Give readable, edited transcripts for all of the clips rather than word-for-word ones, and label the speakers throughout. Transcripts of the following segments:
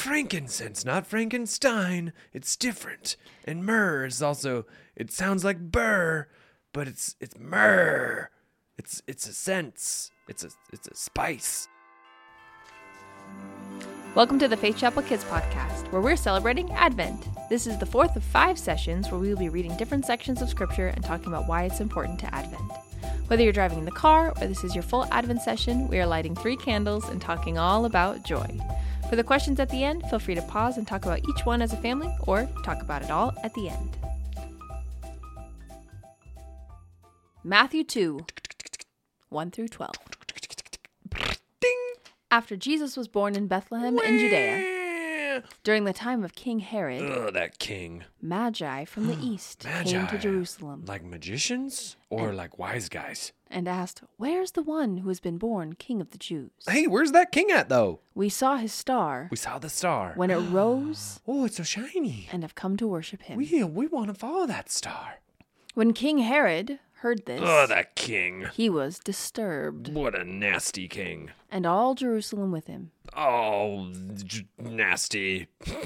Speaker 1: frankincense, not Frankenstein. It's different. And myrrh is also, it sounds like burr, but it's myrrh. It's a sense. It's a spice.
Speaker 2: Welcome to the Faith Chapel Kids Podcast, where we're celebrating Advent. This is the fourth of 5 sessions where we will be reading different sections of Scripture and talking about why it's important to Advent. Whether you're driving in the car or this is your full Advent session, we are lighting 3 candles and talking all about joy. For the questions at the end, feel free to pause and talk about each one as a family or talk about it all at the end. Matthew 2, 1 through 12.
Speaker 1: Ding!
Speaker 2: After Jesus was born in Bethlehem in Judea, during the time of King Herod,
Speaker 1: that king.
Speaker 2: Magi from the east came to Jerusalem
Speaker 1: Like magicians or like wise guys?
Speaker 2: and asked, "Where's the one who has been born King of the Jews?"
Speaker 1: Hey, where's that king at, though?
Speaker 2: We saw his star
Speaker 1: We saw the star.
Speaker 2: when it rose
Speaker 1: Oh, it's so shiny.
Speaker 2: and have come to worship him.
Speaker 1: We want to follow that star.
Speaker 2: When King Herod heard this,
Speaker 1: That king.
Speaker 2: he was disturbed,
Speaker 1: What a nasty king.
Speaker 2: and all Jerusalem with him.
Speaker 1: Oh, nasty.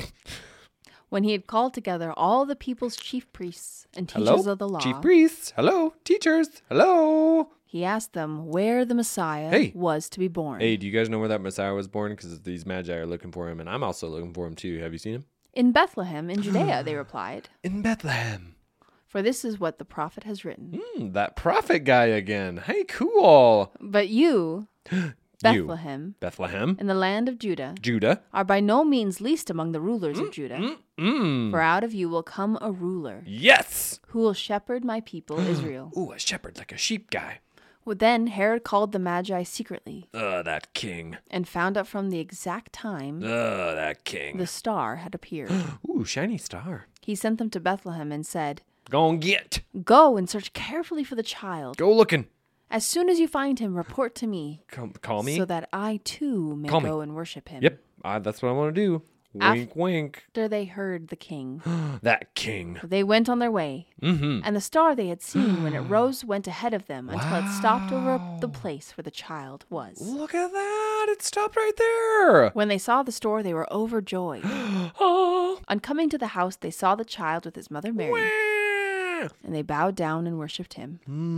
Speaker 2: When he had called together all the people's chief priests and teachers of the law,
Speaker 1: Chief priests. Hello. Teachers. Hello.
Speaker 2: he asked them where the Messiah was to be born.
Speaker 1: Hey, do you guys know where that Messiah was born? Because these magi are looking for him, and I'm also looking for him too. Have you seen him?
Speaker 2: In Bethlehem, in Judea, they replied.
Speaker 1: In Bethlehem.
Speaker 2: For this is what the prophet has written.
Speaker 1: That prophet guy again. Hey, cool.
Speaker 2: But you, Bethlehem,
Speaker 1: Bethlehem.
Speaker 2: in the land of Judah,
Speaker 1: Judah.
Speaker 2: are by no means least among the rulers of Judah. For out of you will come a ruler
Speaker 1: Yes.
Speaker 2: who will shepherd my people Israel.
Speaker 1: Ooh, a shepherd, like a sheep guy.
Speaker 2: Well, then Herod called the Magi secretly
Speaker 1: That king.
Speaker 2: and found out from the exact time
Speaker 1: That king.
Speaker 2: the star had appeared.
Speaker 1: Ooh, shiny star.
Speaker 2: He sent them to Bethlehem and said,
Speaker 1: Go and get.
Speaker 2: "Go and search carefully for the child.
Speaker 1: Go looking.
Speaker 2: As soon as you find him, report to me,
Speaker 1: Call me.
Speaker 2: so that I too may
Speaker 1: Call me.
Speaker 2: go and worship him."
Speaker 1: Yep, that's what I want to do. Wink, wink.
Speaker 2: After they heard the king,
Speaker 1: That king.
Speaker 2: they went on their way.
Speaker 1: Mm-hmm.
Speaker 2: And the star they had seen when it rose went ahead of them until it stopped over the place where the child was.
Speaker 1: Look at that. It stopped right there.
Speaker 2: When they saw the star, they were overjoyed.
Speaker 1: Oh.
Speaker 2: On coming to the house, they saw the child with his mother Mary,
Speaker 1: Wah.
Speaker 2: and they bowed down and worshipped him.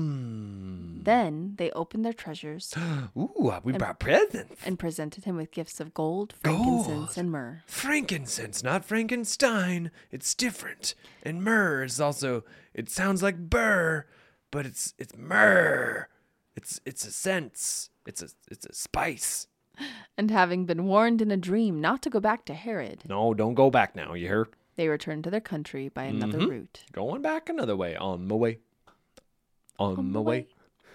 Speaker 2: Then they opened their treasures
Speaker 1: Ooh, we brought presents.
Speaker 2: and presented him with gifts of gold, frankincense, and myrrh.
Speaker 1: Frankincense, not Frankenstein. It's different. And myrrh is also, it sounds like burr, but it's myrrh. It's a sense. It's a spice.
Speaker 2: And having been warned in a dream not to go back to Herod,
Speaker 1: No, don't go back now, you hear?
Speaker 2: they returned to their country by another route.
Speaker 1: Going back another way. On my way. On my way.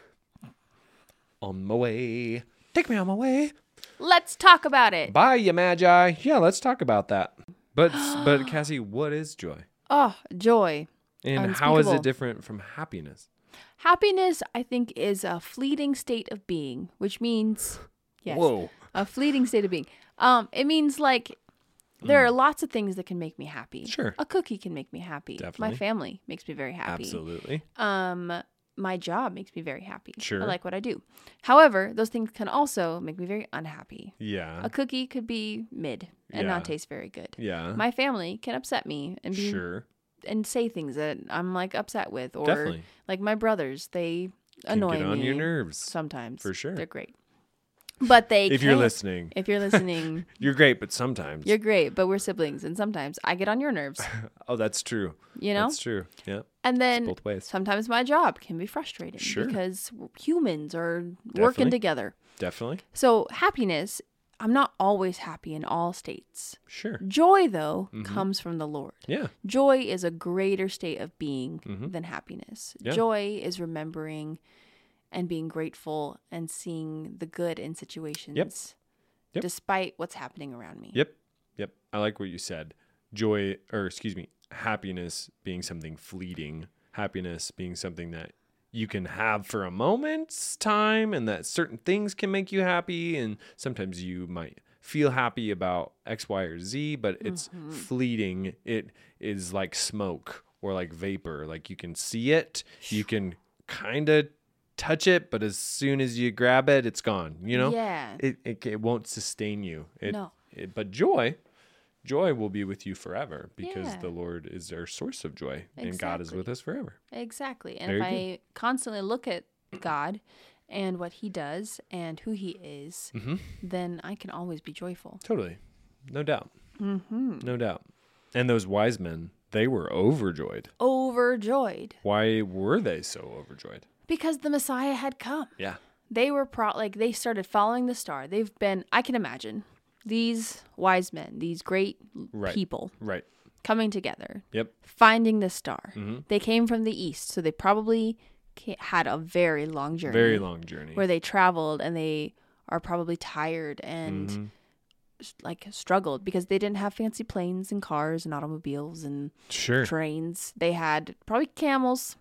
Speaker 1: On my way. Take me on my way.
Speaker 2: Let's talk about it.
Speaker 1: Bye, you magi. Yeah, let's talk about that. But Cassie, what is joy?
Speaker 2: Oh, joy.
Speaker 1: And how is it
Speaker 2: Unspeakable.
Speaker 1: different from happiness?
Speaker 2: Happiness, I think, is a fleeting state of being, which means, yes,
Speaker 1: Whoa.
Speaker 2: a fleeting state of being. It means like there are lots of things that can make me happy.
Speaker 1: Sure.
Speaker 2: A cookie can make me happy.
Speaker 1: Definitely.
Speaker 2: My family makes me very happy.
Speaker 1: Absolutely.
Speaker 2: My job makes me very happy.
Speaker 1: Sure.
Speaker 2: I like what I do. However, those things can also make me very unhappy.
Speaker 1: Yeah.
Speaker 2: A cookie could be mid and
Speaker 1: Yeah.
Speaker 2: not taste very good.
Speaker 1: Yeah.
Speaker 2: My family can upset me and be
Speaker 1: Sure.
Speaker 2: and say things that I'm like upset with, or
Speaker 1: Definitely.
Speaker 2: like my brothers, they
Speaker 1: Can
Speaker 2: annoy
Speaker 1: get on
Speaker 2: me
Speaker 1: your nerves.
Speaker 2: sometimes.
Speaker 1: For sure.
Speaker 2: They're great, but they
Speaker 1: If you're
Speaker 2: can't-
Speaker 1: listening,
Speaker 2: if you're listening,
Speaker 1: you're great, but sometimes.
Speaker 2: you're great. But we're siblings, and sometimes I get on your nerves.
Speaker 1: Oh, that's true.
Speaker 2: You know,
Speaker 1: That's true. Yeah.
Speaker 2: and then
Speaker 1: both ways.
Speaker 2: sometimes my job can be frustrating
Speaker 1: Sure.
Speaker 2: because humans are
Speaker 1: Definitely.
Speaker 2: working together.
Speaker 1: Definitely.
Speaker 2: So happiness, I'm not always happy in all states.
Speaker 1: Sure.
Speaker 2: Joy, though,
Speaker 1: Mm-hmm.
Speaker 2: comes from the Lord.
Speaker 1: Yeah.
Speaker 2: Joy is a greater state of being than happiness.
Speaker 1: Mm-hmm. Yeah.
Speaker 2: Joy is remembering and being grateful and seeing the good in situations
Speaker 1: Yep.
Speaker 2: despite what's happening around me.
Speaker 1: Yep. Yep. I like what you said. Happiness being something fleeting, happiness being something that you can have for a moment's time, and that certain things can make you happy. And sometimes you might feel happy about X, Y, or Z, but it's fleeting. It is like smoke or like vapor. Like you can see it, you can kind of touch it, but as soon as you grab it, it's gone. You know,
Speaker 2: Yeah.
Speaker 1: it won't sustain you.
Speaker 2: No.
Speaker 1: But joy joy will be with you forever because
Speaker 2: Yeah.
Speaker 1: the Lord is our source of joy and God is
Speaker 2: Exactly.
Speaker 1: with us forever.
Speaker 2: Exactly. And
Speaker 1: Very
Speaker 2: if
Speaker 1: good.
Speaker 2: I constantly look at God and what he does and who he is,
Speaker 1: Mm-hmm.
Speaker 2: then I can always be joyful.
Speaker 1: Totally. No doubt.
Speaker 2: Mm-hmm.
Speaker 1: No doubt. And those wise men, they were overjoyed.
Speaker 2: Overjoyed
Speaker 1: Why were they so overjoyed?
Speaker 2: because the Messiah had come.
Speaker 1: Yeah.
Speaker 2: They were they started following the star. They've been, I can imagine, these wise men, these great
Speaker 1: Right.
Speaker 2: people
Speaker 1: Right.
Speaker 2: coming together,
Speaker 1: Yep.
Speaker 2: finding the star.
Speaker 1: Mhm.
Speaker 2: They came from the east, so they probably had a very long journey.
Speaker 1: Very long journey.
Speaker 2: Where they traveled and they are probably tired and
Speaker 1: Mhm.
Speaker 2: like struggled because they didn't have fancy planes and cars and automobiles and
Speaker 1: Sure.
Speaker 2: trains. They had probably camels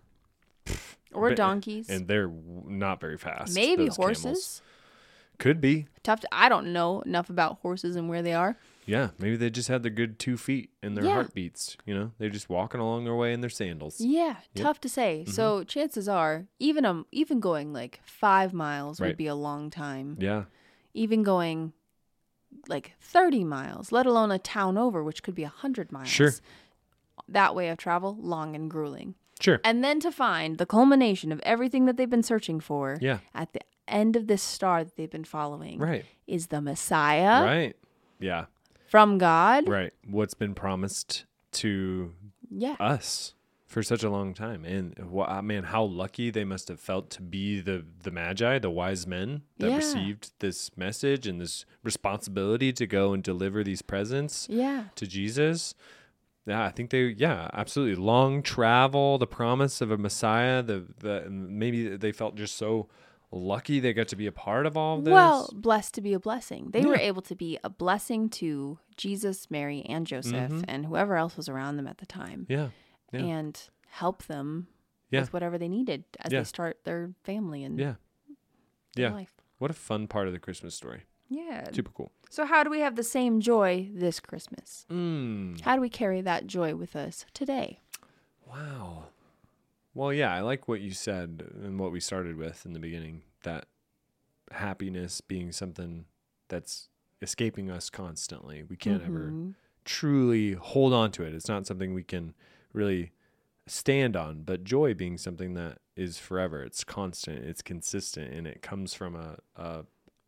Speaker 2: or
Speaker 1: But-
Speaker 2: donkeys,
Speaker 1: And they're not very fast.
Speaker 2: maybe
Speaker 1: those
Speaker 2: horses.
Speaker 1: camels. Could be.
Speaker 2: I don't know enough about horses and where they are.
Speaker 1: Yeah. Maybe they just had the good 2 feet in their
Speaker 2: Yeah.
Speaker 1: heartbeats. You know, they're just walking along their way in their sandals.
Speaker 2: Yeah,
Speaker 1: Yep.
Speaker 2: tough to say. So chances are, even going like 5 miles
Speaker 1: Right.
Speaker 2: would be a long time.
Speaker 1: Yeah.
Speaker 2: Even going like 30 miles, let alone a town over, which could be 100 miles.
Speaker 1: Sure.
Speaker 2: That way of travel, long and grueling.
Speaker 1: Sure.
Speaker 2: And then to find the culmination of everything that they've been searching for
Speaker 1: Yeah.
Speaker 2: at the end of this star that they've been following
Speaker 1: Right.
Speaker 2: is the Messiah
Speaker 1: Right. Yeah.
Speaker 2: from God.
Speaker 1: Right. What's been promised to
Speaker 2: Yeah.
Speaker 1: us for such a long time. And man, how lucky they must have felt to be the Magi, the wise men that
Speaker 2: Yeah.
Speaker 1: received this message and this responsibility to go and deliver these presents
Speaker 2: Yeah.
Speaker 1: to Jesus. Yeah, I think absolutely. Long travel, the promise of a Messiah, maybe they felt just so lucky they got to be a part of all of this.
Speaker 2: Well, blessed to be a blessing. They were
Speaker 1: Yeah.
Speaker 2: able to be a blessing to Jesus, Mary, and Joseph, and whoever else was around them at the time,
Speaker 1: yeah. Yeah.
Speaker 2: and help them
Speaker 1: Yeah.
Speaker 2: with whatever they needed as
Speaker 1: Yeah.
Speaker 2: they start their family and
Speaker 1: Yeah.
Speaker 2: their
Speaker 1: Yeah.
Speaker 2: life.
Speaker 1: What a fun part of the Christmas story.
Speaker 2: Yeah.
Speaker 1: Super cool.
Speaker 2: So how do we have the same joy this Christmas?
Speaker 1: Mm.
Speaker 2: How do we carry that joy with us today?
Speaker 1: Wow. Well, yeah, I like what you said and what we started with in the beginning, that happiness being something that's escaping us constantly. We can't ever
Speaker 2: Mhm.
Speaker 1: truly hold on to it. It's not something we can really stand on, but joy being something that is forever. It's constant, it's consistent, and it comes from a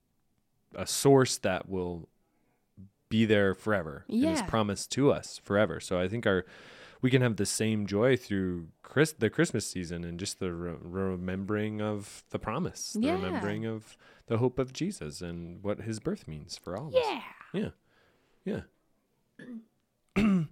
Speaker 1: source that will be there forever and is
Speaker 2: Yeah.
Speaker 1: promised to us forever. So I think we can have the same joy through the Christmas season and just the remembering of the promise, the
Speaker 2: Yeah.
Speaker 1: remembering of the hope of Jesus and what his birth means for all of
Speaker 2: Yeah.
Speaker 1: us. Yeah.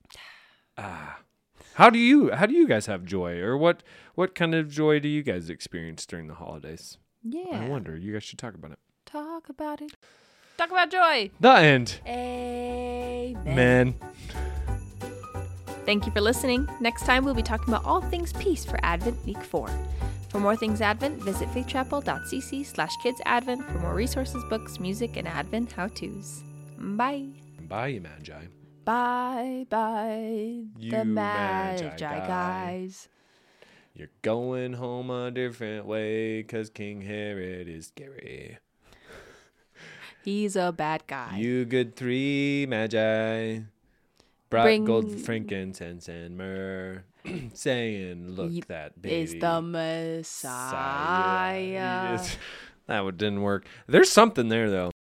Speaker 1: How do you guys have joy, or what kind of joy do you guys experience during the holidays?
Speaker 2: Yeah.
Speaker 1: I wonder. You guys should talk about it.
Speaker 2: Talk about it. Talk about joy.
Speaker 1: The end.
Speaker 2: Amen.
Speaker 1: Man.
Speaker 2: Thank you for listening. Next time we'll be talking about all things peace for Advent Week 4. For more things Advent, visit faithchapel.cc/kidsadvent for more resources, books, music, and Advent how-tos. Bye.
Speaker 1: Bye, you Magi.
Speaker 2: Bye, bye,
Speaker 1: You
Speaker 2: the
Speaker 1: Magi
Speaker 2: Magi
Speaker 1: guy.
Speaker 2: guys.
Speaker 1: You're going home a different way, 'cause King Herod is scary.
Speaker 2: He's a bad guy.
Speaker 1: You good 3 Magi brought
Speaker 2: Bring-
Speaker 1: gold, frankincense, and myrrh, saying, "Look,
Speaker 2: Ye-
Speaker 1: that baby
Speaker 2: Is the Messiah.
Speaker 1: That one didn't work. There's something there though.